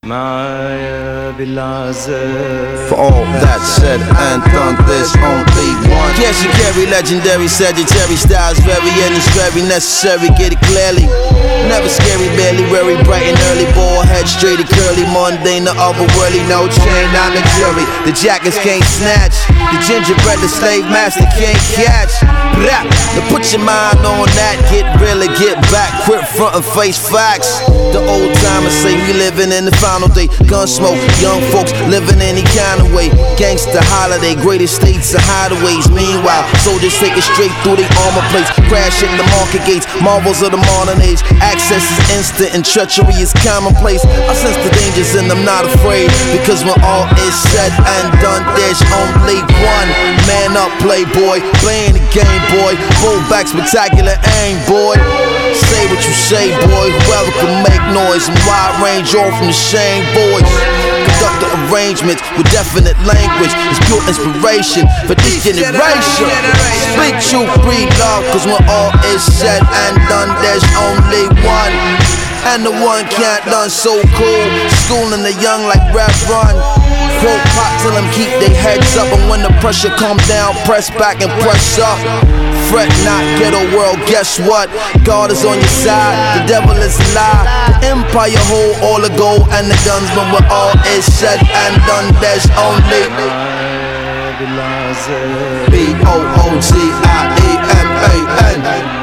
For all that said and done, there's only one. Cash and carry, legendary Sagittarius styles vary, and it's very necessary, get it clearly. Never scary, barely weary, bright and early, ball head straight and curly, mundane, the otherworldly, no chain, I'm the jury. The jackets can't snatch, the gingerbread the slave master can't catch. Blah. Now put your mind on that, get real and get back, quit front and face facts. The old timers say we living in the final day, gun smoke, young folks living any kind of way. Gangsta holiday, greatest states and hideaways. Meanwhile, soldiers take it straight through their armor plates, crash at the market gates, marvels of the modern age. Access is instant and treachery is commonplace. I sense the dangers and I'm not afraid, because when all is said and done, there's only one. Man up, playboy, playing the game, boy. Full back, spectacular aim, boy. Say what you say, boy. Whoever can make noise and wide range all from the same voice. Conduct the arrangements with definite language. It's pure inspiration for this generation. Speak truth, breathe love, cause when all is said and done, there's only one. And the one can't done so cool, schooling the young like Rev Run. Quote pop till them keep their heads up, and when the pressure come down, press back and press up. Fret not, ghetto world, guess what? God is on your side, the devil is a lie. The empire hold all the gold and the guns, but when all is said and done, there's only B-O-O-G-I-E-M-A-N.